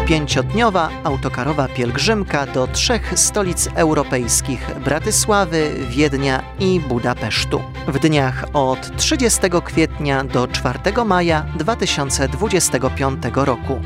5-dniowa autokarowa pielgrzymka do 3 stolic europejskich: Bratysławy, Wiednia i Budapesztu. W dniach od 30 kwietnia do 4 maja 2025 roku.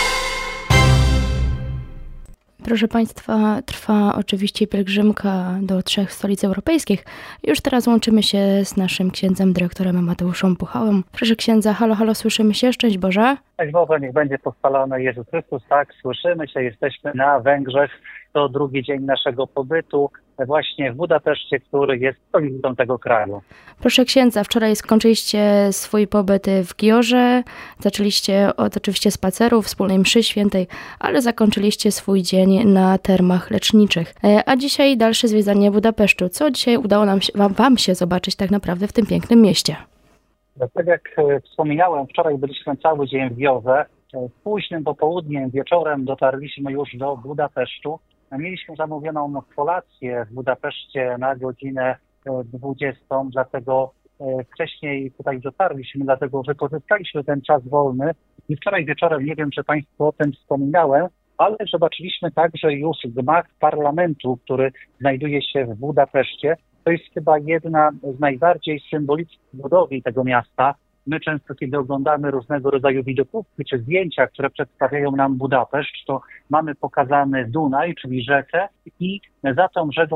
Proszę Państwa, trwa oczywiście pielgrzymka do 3 stolic europejskich. Już teraz łączymy się z naszym księdzem dyrektorem Mateuszem Puchałem. Proszę księdza, halo, słyszymy się? Szczęść Boże. Szczęść Boże, niech będzie pochwalony Jezus Chrystus. Tak, słyszymy się, jesteśmy na Węgrzech. To drugi dzień naszego pobytu właśnie w Budapeszcie, który jest stolicą tego kraju. Proszę księdza, wczoraj skończyliście swój pobyt w Giorze, zaczęliście od oczywiście spaceru, wspólnej mszy świętej, ale zakończyliście swój dzień na termach leczniczych. A dzisiaj dalsze zwiedzanie Budapesztu. Co dzisiaj udało wam się zobaczyć tak naprawdę w tym pięknym mieście? Tak jak wspominałem, wczoraj byliśmy cały dzień w Giorze. Późnym popołudniem, wieczorem dotarliśmy już do Budapesztu. Mieliśmy zamówioną kolację w Budapeszcie na godzinę 20, dlatego wcześniej tutaj dotarliśmy, dlatego wykorzystaliśmy ten czas wolny. I wczoraj wieczorem, nie wiem, czy Państwu o tym wspominałem, ale zobaczyliśmy także już gmach parlamentu, który znajduje się w Budapeszcie. To jest chyba jedna z najbardziej symbolicznych budowli tego miasta. My często, kiedy oglądamy różnego rodzaju widokówki czy zdjęcia, które przedstawiają nam Budapeszt, to mamy pokazany Dunaj, czyli rzekę, i za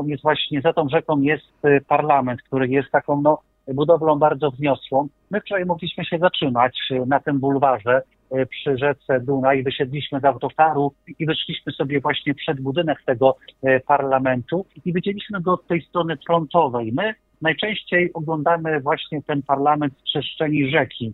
tą rzeką jest parlament, który jest taką budowlą bardzo wzniosłą. My wczoraj mogliśmy się zatrzymać na tym bulwarze przy rzece Dunaj, wysiedliśmy z autokaru i wyszliśmy sobie właśnie przed budynek tego parlamentu i widzieliśmy go od tej strony frontowej. My najczęściej oglądamy właśnie ten parlament z przestrzeni rzeki,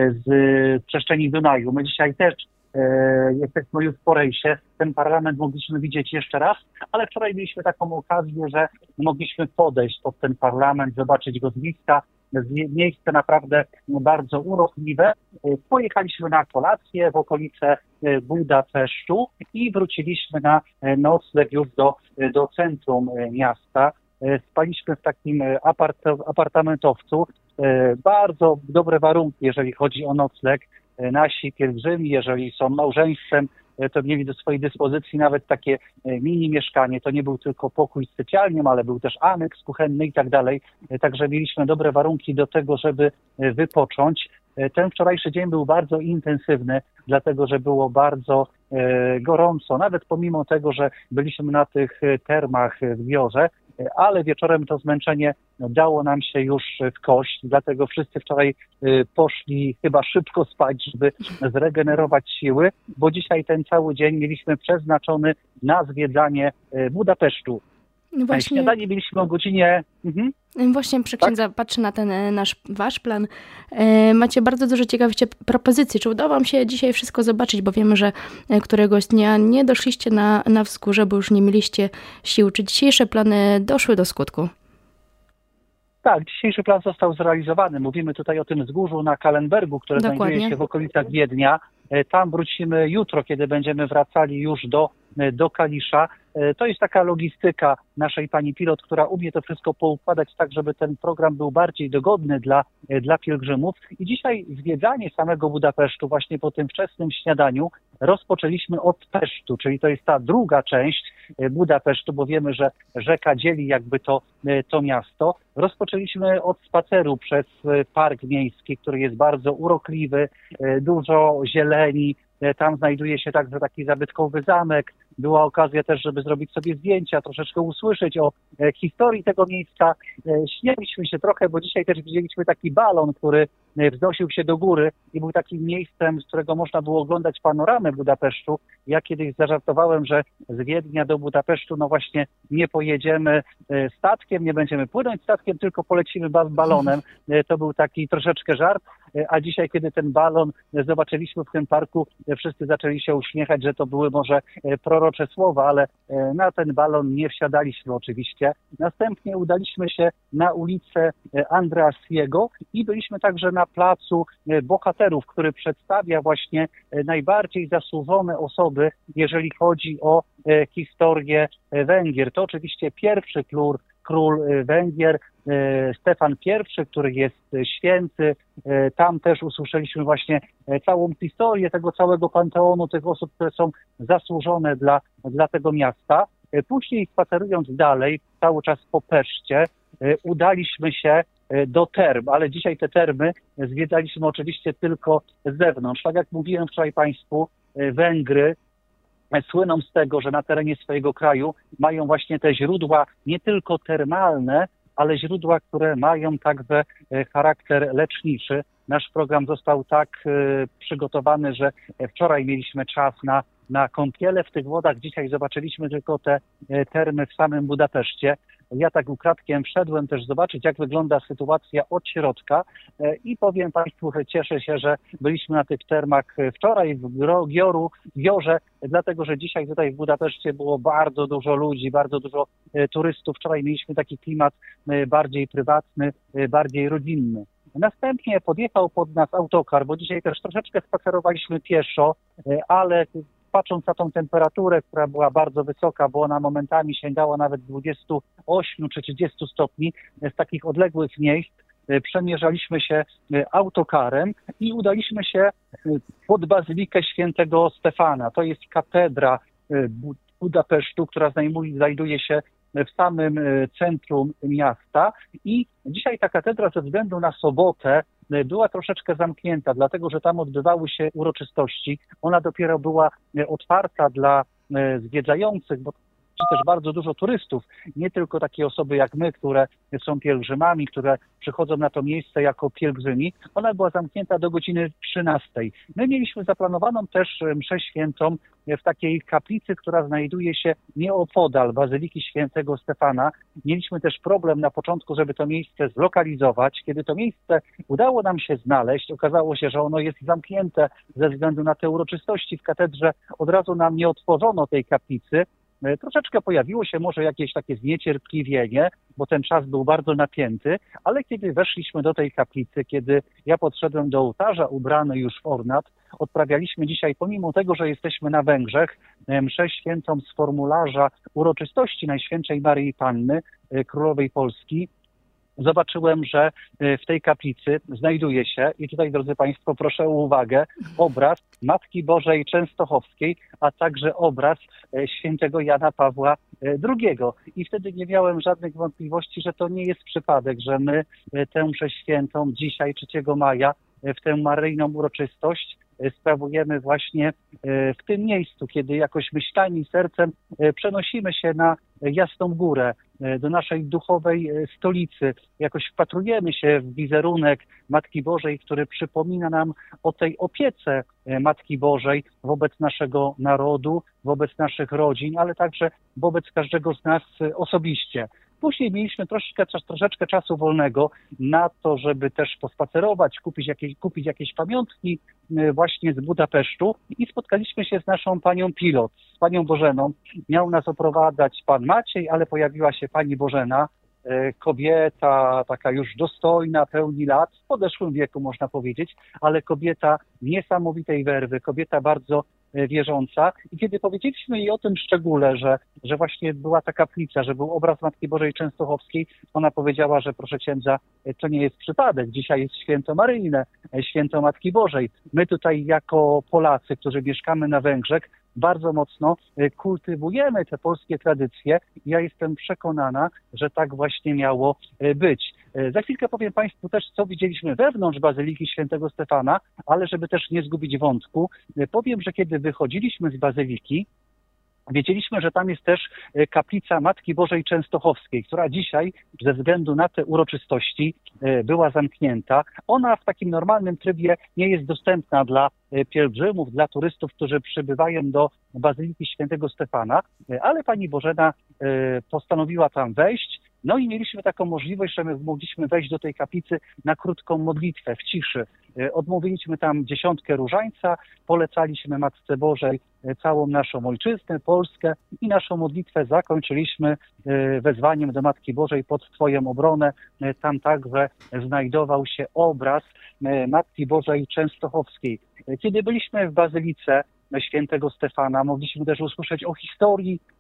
z przestrzeni Dunaju. My dzisiaj też jesteśmy już po rejsie. Ten parlament mogliśmy widzieć jeszcze raz, ale wczoraj mieliśmy taką okazję, że mogliśmy podejść pod ten parlament, zobaczyć go z bliska. Miejsce naprawdę bardzo urokliwe. Pojechaliśmy na kolację w okolice Budapesztu i wróciliśmy na nocleg już do centrum miasta. Spaliśmy w takim apartamentowcu. Bardzo dobre warunki, jeżeli chodzi o nocleg. Nasi pielgrzymi, jeżeli są małżeństwem, to mieli do swojej dyspozycji nawet takie mini mieszkanie. To nie był tylko pokój z sypialnią, ale był też aneks kuchenny i tak dalej. Także mieliśmy dobre warunki do tego, żeby wypocząć. Ten wczorajszy dzień był bardzo intensywny, dlatego że było bardzo gorąco. Nawet pomimo tego, że byliśmy na tych termach w Giorze, ale wieczorem to zmęczenie dało nam się już w kość, dlatego wszyscy wczoraj poszli chyba szybko spać, żeby zregenerować siły, bo dzisiaj ten cały dzień mieliśmy przeznaczony na zwiedzanie Budapesztu. Właśnie. Śniadanie mieliśmy o godzinie... Właśnie księdza patrzę na ten wasz plan. Macie bardzo dużo ciekawych propozycji. Czy udało wam się dzisiaj wszystko zobaczyć? Bo wiemy, że któregoś dnia nie doszliście na wzgórze, bo już nie mieliście sił. Czy dzisiejsze plany doszły do skutku? Tak, dzisiejszy plan został zrealizowany. Mówimy tutaj o tym wzgórzu na Kahlenbergu, które znajduje się w okolicach Wiednia. Tam wrócimy jutro, kiedy będziemy wracali już do Kalisza. To jest taka logistyka naszej pani pilot, która umie to wszystko poukładać tak, żeby ten program był bardziej dogodny dla pielgrzymów. I dzisiaj zwiedzanie samego Budapesztu właśnie po tym wczesnym śniadaniu rozpoczęliśmy od Pesztu, czyli to jest ta druga część Budapesztu, bo wiemy, że rzeka dzieli jakby to miasto. Rozpoczęliśmy od spaceru przez park miejski, który jest bardzo urokliwy, dużo zieleni. Tam znajduje się także taki zabytkowy zamek. Była okazja też, żeby zrobić sobie zdjęcia, troszeczkę usłyszeć o historii tego miejsca. Śmieliśmy się trochę, bo dzisiaj też widzieliśmy taki balon, który wznosił się do góry i był takim miejscem, z którego można było oglądać panoramę Budapesztu. Ja kiedyś zażartowałem, że z Wiednia do Budapesztu właśnie nie pojedziemy statkiem, nie będziemy płynąć statkiem, tylko polecimy balonem. To był taki troszeczkę żart, a dzisiaj, kiedy ten balon zobaczyliśmy w tym parku, wszyscy zaczęli się uśmiechać, że to były może prorocze słowa, ale na ten balon nie wsiadaliśmy oczywiście. Następnie udaliśmy się na ulicę Andreasiego i byliśmy także na placu bohaterów, który przedstawia właśnie najbardziej zasłużone osoby, jeżeli chodzi o historię Węgier. To oczywiście pierwszy król Węgier, Stefan I, który jest święty. Tam też usłyszeliśmy właśnie całą historię tego całego panteonu, tych osób, które są zasłużone dla tego miasta. Później spacerując dalej, cały czas po Peszcie, udaliśmy się do term, ale dzisiaj te termy zwiedzaliśmy oczywiście tylko z zewnątrz. Tak jak mówiłem wczoraj Państwu, Węgry słyną z tego, że na terenie swojego kraju mają właśnie te źródła nie tylko termalne, ale źródła, które mają także charakter leczniczy. Nasz program został tak przygotowany, że wczoraj mieliśmy czas na kąpiele w tych wodach. Dzisiaj zobaczyliśmy tylko te termy w samym Budapeszcie. Ja tak ukradkiem wszedłem też zobaczyć, jak wygląda sytuacja od środka i powiem Państwu, że cieszę się, że byliśmy na tych termach wczoraj w Giorze, dlatego że dzisiaj tutaj w Budapeszcie było bardzo dużo ludzi, bardzo dużo turystów. Wczoraj mieliśmy taki klimat bardziej prywatny, bardziej rodzinny. Następnie podjechał pod nas autokar, bo dzisiaj też troszeczkę spacerowaliśmy pieszo, ale patrząc na tą temperaturę, która była bardzo wysoka, bo ona momentami sięgała nawet 28 czy 30 stopni, z takich odległych miejsc przemierzaliśmy się autokarem i udaliśmy się pod Bazylikę Świętego Stefana. To jest katedra Budapesztu, która znajduje się w samym centrum miasta i dzisiaj ta katedra ze względu na sobotę była troszeczkę zamknięta, dlatego że tam odbywały się uroczystości. Ona dopiero była otwarta dla zwiedzających, bo czy też bardzo dużo turystów, nie tylko takie osoby jak my, które są pielgrzymami, które przychodzą na to miejsce jako pielgrzymi. Ona była zamknięta do godziny 13. My mieliśmy zaplanowaną też mszę świętą w takiej kaplicy, która znajduje się nieopodal Bazyliki Świętego Stefana. Mieliśmy też problem na początku, żeby to miejsce zlokalizować. Kiedy to miejsce udało nam się znaleźć, okazało się, że ono jest zamknięte ze względu na te uroczystości w katedrze. Od razu nam nie otworzono tej kaplicy. Troszeczkę pojawiło się może jakieś takie zniecierpliwienie, bo ten czas był bardzo napięty, ale kiedy weszliśmy do tej kaplicy, kiedy ja podszedłem do ołtarza ubrany już w ornat, odprawialiśmy dzisiaj, pomimo tego, że jesteśmy na Węgrzech, mszę świętą z formularza uroczystości Najświętszej Maryi Panny, Królowej Polski. Zobaczyłem, że w tej kaplicy znajduje się, i tutaj drodzy Państwo proszę o uwagę, obraz Matki Bożej Częstochowskiej, a także obraz świętego Jana Pawła II. I wtedy nie miałem żadnych wątpliwości, że to nie jest przypadek, że my tę mszę świętą dzisiaj, 3 maja, w tę maryjną uroczystość sprawujemy właśnie w tym miejscu, kiedy jakoś myślami, sercem przenosimy się na Jasną Górę, do naszej duchowej stolicy. Jakoś wpatrujemy się w wizerunek Matki Bożej, który przypomina nam o tej opiece Matki Bożej wobec naszego narodu, wobec naszych rodzin, ale także wobec każdego z nas osobiście. Później mieliśmy troszeczkę czasu wolnego na to, żeby też pospacerować, kupić jakieś pamiątki właśnie z Budapesztu i spotkaliśmy się z naszą panią pilot, z panią Bożeną. Miał nas oprowadzać pan Maciej, ale pojawiła się pani Bożena, kobieta taka już dostojna, pełni lat, w podeszłym wieku można powiedzieć, ale kobieta niesamowitej werwy, kobieta bardzo wierząca. I kiedy powiedzieliśmy jej o tym szczególe, że właśnie była ta kaplica, że był obraz Matki Bożej Częstochowskiej, ona powiedziała, że proszę księdza, to nie jest przypadek. Dzisiaj jest święto maryjne, święto Matki Bożej. My tutaj jako Polacy, którzy mieszkamy na Węgrzech, bardzo mocno kultywujemy te polskie tradycje. Ja jestem przekonana, że tak właśnie miało być. Za chwilkę powiem Państwu też, co widzieliśmy wewnątrz Bazyliki Świętego Stefana, ale żeby też nie zgubić wątku, powiem, że kiedy wychodziliśmy z Bazyliki, wiedzieliśmy, że tam jest też kaplica Matki Bożej Częstochowskiej, która dzisiaj ze względu na te uroczystości była zamknięta. Ona w takim normalnym trybie nie jest dostępna dla pielgrzymów, dla turystów, którzy przybywają do Bazyliki Świętego Stefana, ale pani Bożena postanowiła tam wejść. No i mieliśmy taką możliwość, że my mogliśmy wejść do tej kaplicy na krótką modlitwę w ciszy. Odmówiliśmy tam 10 różańca, polecaliśmy Matce Bożej całą naszą ojczyznę, Polskę i naszą modlitwę zakończyliśmy wezwaniem do Matki Bożej pod Twoją obronę. Tam także znajdował się obraz Matki Bożej Częstochowskiej. Kiedy byliśmy w Bazylice Świętego Stefana, mogliśmy też usłyszeć o historii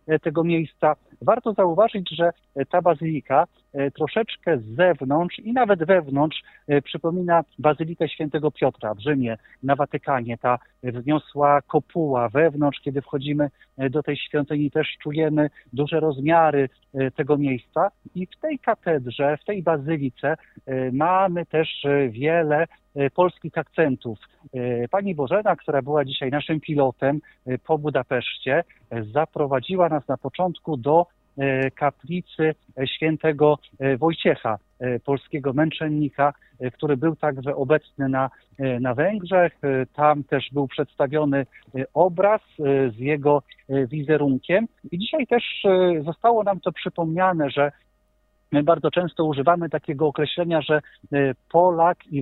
tego miejsca. Warto zauważyć, że ta bazylika troszeczkę z zewnątrz i nawet wewnątrz przypomina Bazylikę Świętego Piotra w Rzymie, na Watykanie. Ta wzniosła kopuła wewnątrz, kiedy wchodzimy do tej świątyni, też czujemy duże rozmiary tego miejsca. I w tej katedrze, w tej bazylice mamy też wiele polskich akcentów. Pani Bożena, która była dzisiaj naszym pilotem po Budapeszcie, zaprowadziła nas na początku do kaplicy świętego Wojciecha, polskiego męczennika, który był także obecny na Węgrzech. Tam też był przedstawiony obraz z jego wizerunkiem. I dzisiaj też zostało nam to przypomniane, że my bardzo często używamy takiego określenia, że Polak i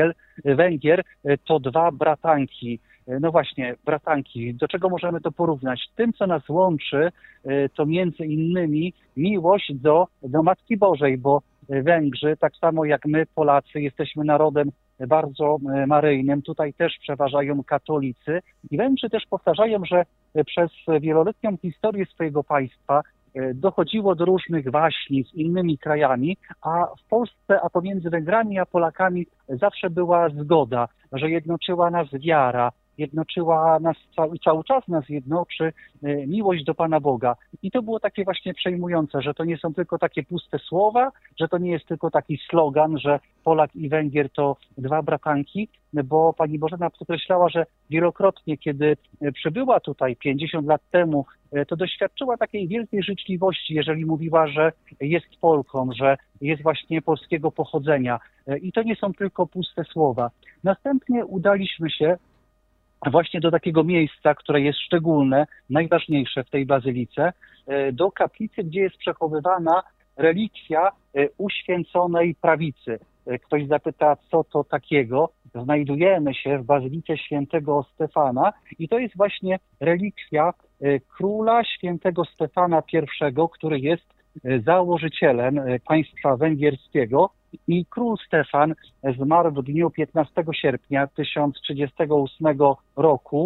Węgier to dwa bratanki. No właśnie, bratanki. Do czego możemy to porównać? Tym, co nas łączy, to między innymi miłość do Matki Bożej, bo Węgrzy, tak samo jak my, Polacy, jesteśmy narodem bardzo maryjnym. Tutaj też przeważają katolicy. I Węgrzy też powtarzają, że przez wieloletnią historię swojego państwa dochodziło do różnych waśni z innymi krajami, a w Polsce, a pomiędzy Węgrami a Polakami zawsze była zgoda, że jednoczyła nas wiara, jednoczyła nas cały czas nas jednoczy miłość do Pana Boga. I to było takie właśnie przejmujące, że to nie są tylko takie puste słowa, że to nie jest tylko taki slogan, że Polak i Węgier to dwa bratanki, bo Pani Bożena podkreślała, że wielokrotnie, kiedy przybyła tutaj 50 lat temu, to doświadczyła takiej wielkiej życzliwości, jeżeli mówiła, że jest Polką, że jest właśnie polskiego pochodzenia. I to nie są tylko puste słowa. Następnie udaliśmy się właśnie do takiego miejsca, które jest szczególne, najważniejsze w tej bazylice, do kaplicy, gdzie jest przechowywana relikwia uświęconej prawicy. Ktoś zapyta, co to takiego? Znajdujemy się w bazylice świętego Stefana i to jest właśnie relikwia króla świętego Stefana I, który jest założycielem państwa węgierskiego. I król Stefan zmarł w dniu 15 sierpnia 1038 roku.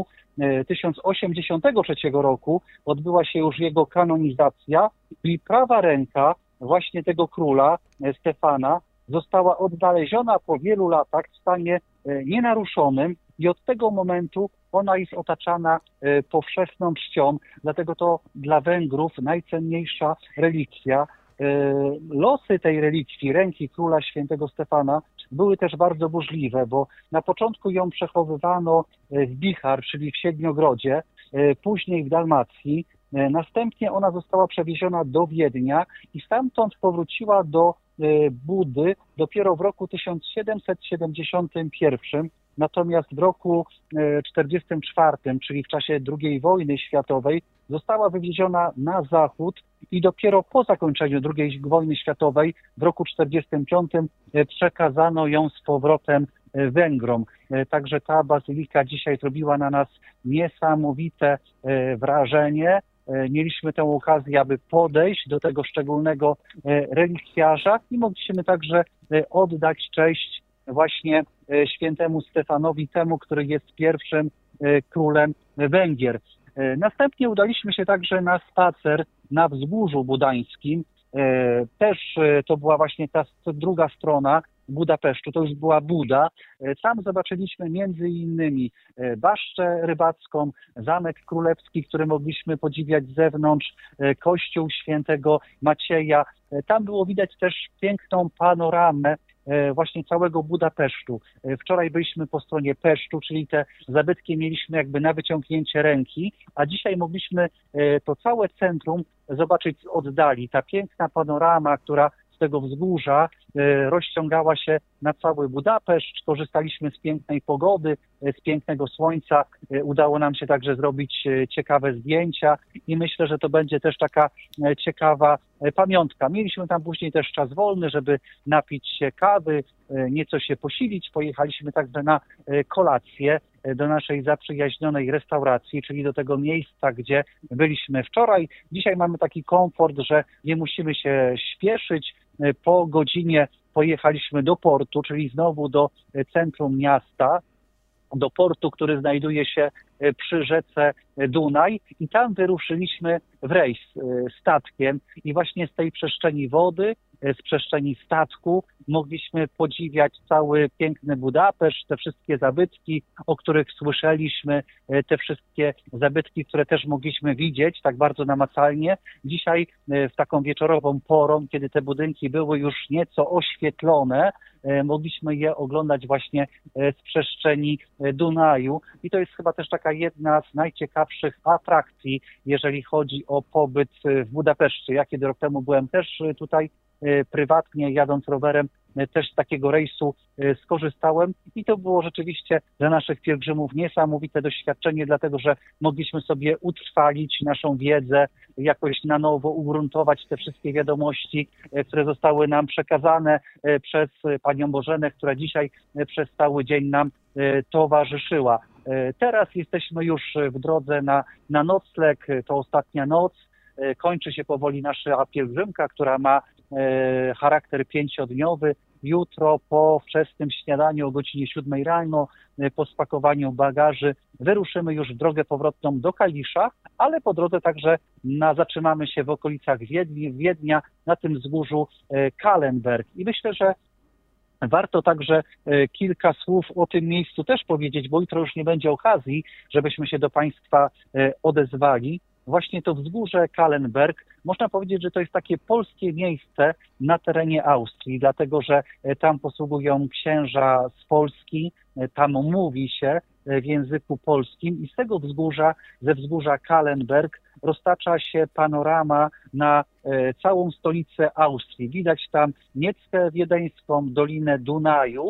1083 roku odbyła się już jego kanonizacja i prawa ręka właśnie tego króla Stefana została odnaleziona po wielu latach w stanie nienaruszonym i od tego momentu ona jest otaczana powszechną czcią, dlatego to dla Węgrów najcenniejsza relikwia. Losy tej relikwii, ręki króla świętego Stefana, były też bardzo burzliwe, bo na początku ją przechowywano w Bichar, czyli w Siedmiogrodzie, później w Dalmacji. Następnie ona została przewieziona do Wiednia i stamtąd powróciła do Budy dopiero w roku 1771. Natomiast w roku 1944, czyli w czasie II wojny światowej, została wywieziona na zachód i dopiero po zakończeniu II wojny światowej w roku 1945 przekazano ją z powrotem Węgrom. Także ta bazylika dzisiaj zrobiła na nas niesamowite wrażenie. Mieliśmy tę okazję, aby podejść do tego szczególnego relikwiarza i mogliśmy także oddać cześć właśnie świętemu Stefanowi, temu, który jest pierwszym królem Węgier. Następnie udaliśmy się także na spacer na Wzgórzu Budańskim. Też to była właśnie ta druga strona Budapesztu, to już była Buda. Tam zobaczyliśmy między innymi baszczę rybacką, Zamek Królewski, który mogliśmy podziwiać z zewnątrz, kościół świętego Macieja. Tam było widać też piękną panoramę właśnie całego Budapesztu. Wczoraj byliśmy po stronie Pesztu, czyli te zabytki mieliśmy jakby na wyciągnięcie ręki, a dzisiaj mogliśmy to całe centrum zobaczyć z oddali. Ta piękna panorama, która z tego wzgórza rozciągała się na cały Budapeszt. Korzystaliśmy z pięknej pogody, z pięknego słońca. Udało nam się także zrobić ciekawe zdjęcia i myślę, że to będzie też taka ciekawa pamiątka. Mieliśmy tam później też czas wolny, żeby napić się kawy, nieco się posilić. Pojechaliśmy także na kolację do naszej zaprzyjaźnionej restauracji, czyli do tego miejsca, gdzie byliśmy wczoraj. Dzisiaj mamy taki komfort, że nie musimy się śpieszyć. Po godzinie pojechaliśmy do portu, czyli znowu do centrum miasta. do portu, który znajduje się przy rzece Dunaj i tam wyruszyliśmy w rejs statkiem i właśnie z tej przestrzeni wody, z przestrzeni statku mogliśmy podziwiać cały piękny Budapeszt, te wszystkie zabytki, o których słyszeliśmy, te wszystkie zabytki, które też mogliśmy widzieć tak bardzo namacalnie. Dzisiaj w taką wieczorową porą, kiedy te budynki były już nieco oświetlone, mogliśmy je oglądać właśnie z przestrzeni Dunaju i to jest chyba też taka jedna z najciekawszych atrakcji, jeżeli chodzi o pobyt w Budapeszcie. Ja kiedy rok temu byłem też tutaj prywatnie, jadąc rowerem, też z takiego rejsu skorzystałem i to było rzeczywiście dla naszych pielgrzymów niesamowite doświadczenie, dlatego że mogliśmy sobie utrwalić naszą wiedzę, jakoś na nowo ugruntować te wszystkie wiadomości, które zostały nam przekazane przez Panią Bożenę, która dzisiaj przez cały dzień nam towarzyszyła. Teraz jesteśmy już w drodze na nocleg, to ostatnia noc. Kończy się powoli nasza pielgrzymka, która ma charakter 5-dniowy. Jutro po wczesnym śniadaniu o godzinie 7 rano, po spakowaniu bagaży, wyruszymy już w drogę powrotną do Kalisza, ale po drodze także zatrzymamy się w okolicach Wiednia, na tym wzgórzu Kahlenberg. I myślę, że warto także kilka słów o tym miejscu też powiedzieć, bo jutro już nie będzie okazji, żebyśmy się do Państwa odezwali. Właśnie to wzgórze Kahlenberg, można powiedzieć, że to jest takie polskie miejsce na terenie Austrii, dlatego że tam posługują księża z Polski, tam mówi się w języku polskim i z tego wzgórza, ze wzgórza Kahlenberg roztacza się panorama na całą stolicę Austrii. Widać tam Nieckę Wiedeńską, Dolinę Dunaju,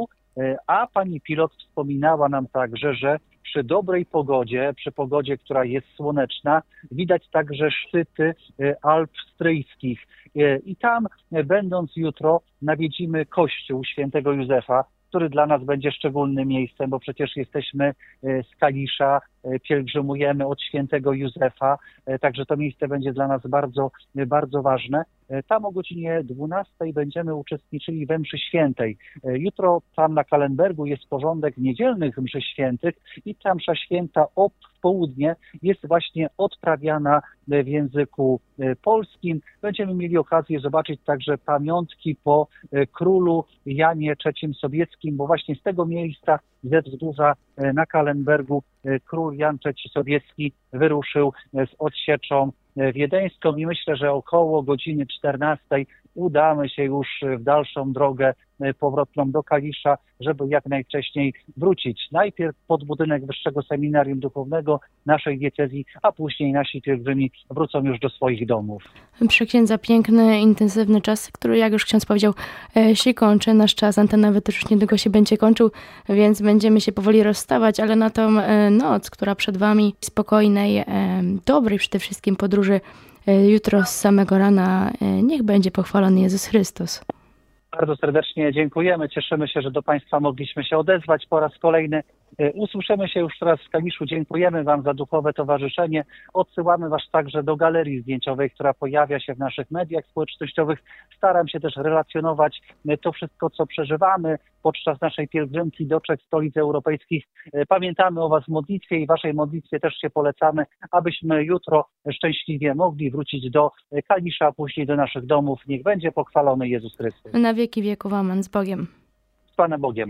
a pani pilot wspominała nam także, że przy dobrej pogodzie, przy pogodzie, która jest słoneczna, widać także szczyty Alp Stryjskich. I tam, będąc jutro, nawiedzimy kościół świętego Józefa, który dla nas będzie szczególnym miejscem, bo przecież jesteśmy z Kalisza, pielgrzymujemy od świętego Józefa, także to miejsce będzie dla nas bardzo, bardzo ważne. Tam o godzinie 12 będziemy uczestniczyli we mszy świętej. Jutro tam na Kahlenbergu jest porządek niedzielnych mszy świętych i ta msza święta w południe jest właśnie odprawiana w języku polskim. Będziemy mieli okazję zobaczyć także pamiątki po królu Janie III Sobieckim, bo właśnie z tego miejsca, ze wzgórza na Kahlenbergu, król Jan III Sobiecki wyruszył z odsieczą wiedeńską i myślę, że około godziny 14 udamy się już w dalszą drogę powrotną do Kalisza, żeby jak najwcześniej wrócić. Najpierw pod budynek Wyższego Seminarium Duchownego naszej diecezji, a później nasi pielgrzymi wrócą już do swoich domów. Przy księdza piękny, intensywny czas, który jak już ksiądz powiedział, się kończy. Nasz czas antenowy też już niedługo się będzie kończył, więc będziemy się powoli rozstawać, ale na tą noc, która przed wami, spokojnej, dobrej przede wszystkim podróży, jutro z samego rana, niech będzie pochwalony Jezus Chrystus. Bardzo serdecznie dziękujemy. Cieszymy się, że do Państwa mogliśmy się odezwać po raz kolejny. Usłyszymy się już teraz w Kaliszu. Dziękujemy Wam za duchowe towarzyszenie. Odsyłamy Was także do galerii zdjęciowej, która pojawia się w naszych mediach społecznościowych. Staram się też relacjonować to wszystko, co przeżywamy podczas naszej pielgrzymki do 3 stolic europejskich. Pamiętamy o Was w modlitwie i Waszej modlitwie też się polecamy, abyśmy jutro szczęśliwie mogli wrócić do Kalisza, a później do naszych domów. Niech będzie pochwalony Jezus Chrystus. Na wieki wieków. Amen. Z Bogiem. Z Panem Bogiem.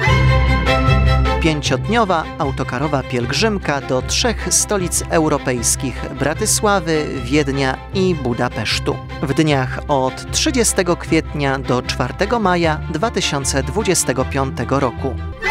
5-dniowa autokarowa pielgrzymka do 3 stolic europejskich: Bratysławy, Wiednia i Budapesztu. W dniach od 30 kwietnia do 4 maja 2025 roku.